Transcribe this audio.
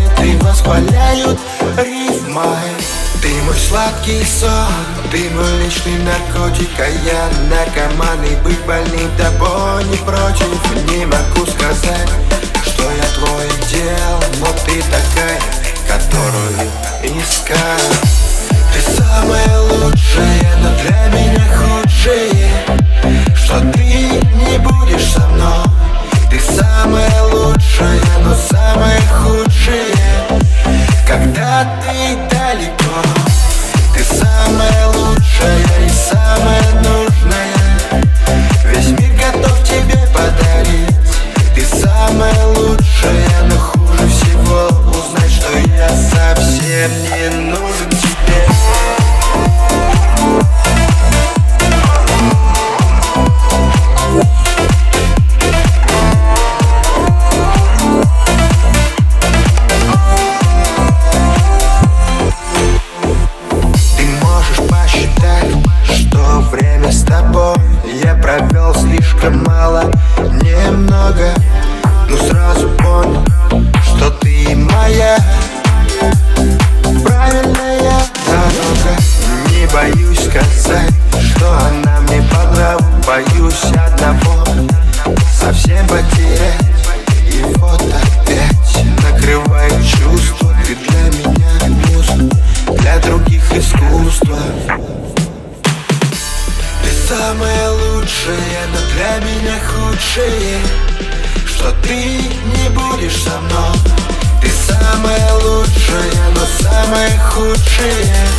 поэты восхваляют рифмой. Ты мой сладкий сон, ты мой личный наркотик, а я наркоман, и быть больным тобой не против. Не могу сказать, что я твой идеал, но ты такая, которую искал. Ты самая лучшая, но для меня худшее, что ты не будешь со мной. Ты самая лучшая, но самая худшая, когда ты далеко. Ты самая лучшая и самая нужная, весь мир готов тебе подарить. Ты самая лучшая, но хуже всего узнать, что я совсем не нужен тебе. Я провел слишком мало, немного, но сразу понял, что ты моя правильная дорога. Не боюсь сказать, что она мне по нраву. Боюсь одного, совсем потерять. И вот опять накрывает чувство. Ты для меня музыка, для других искусство. Самая лучшая, но для меня худшее, что ты не будешь со мной. Ты самая лучшая, но самая худшая,